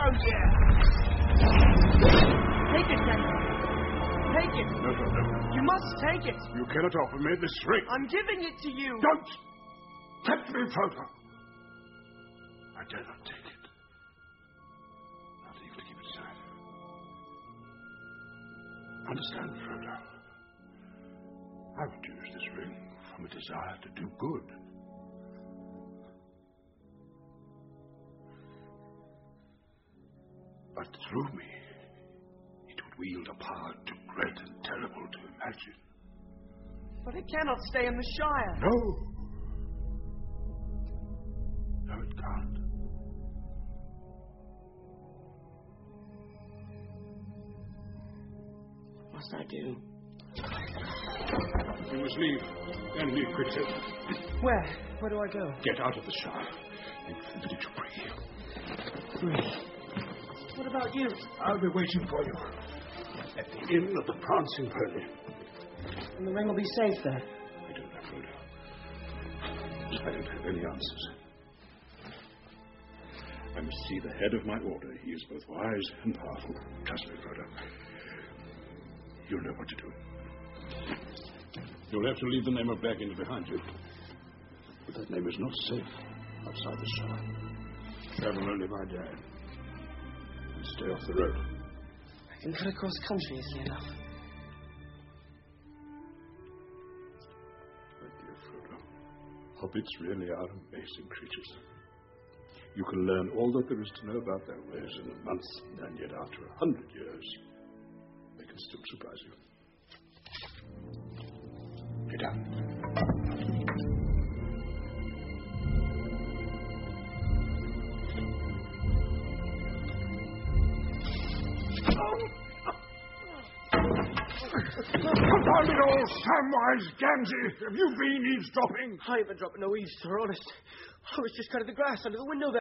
Oh, yeah. Take it, Daniel. Take it. No. You must take it. You cannot offer me this ring. I'm giving it to you. Don't touch me, Frodo. I dare not take it. Not even to keep it aside. Understand, Frodo. I would use this ring from a desire to do good. But through me, it would wield a power too great and terrible to imagine. But it cannot stay in the Shire. No, it can't. What must I do? You must leave, and leave quickly. Where? Where do I go? Get out of the Shire and to the village of Bree. Bree. What about you? I'll be waiting for you at the Inn of the Prancing Pony. And the ring will be safe there. I don't know, Frodo. I don't have any answers. I must see the head of my order. He is both wise and powerful. Trust me, Frodo. You'll know what to do. You'll have to leave the name of Baggins behind you. But that name is not safe outside the Shire. Travel only by day. And stay off the road. I can cut across country easily enough. My dear Frodo, hobbits really are amazing creatures. You can learn all that there is to know about their ways in a month, and yet after 100 years, they can still surprise you. Get down. Confounded old Samwise Gamgee! Have you been eavesdropping? I haven't dropped no eaves, Sir Honest. I was just cutting the grass under the window there.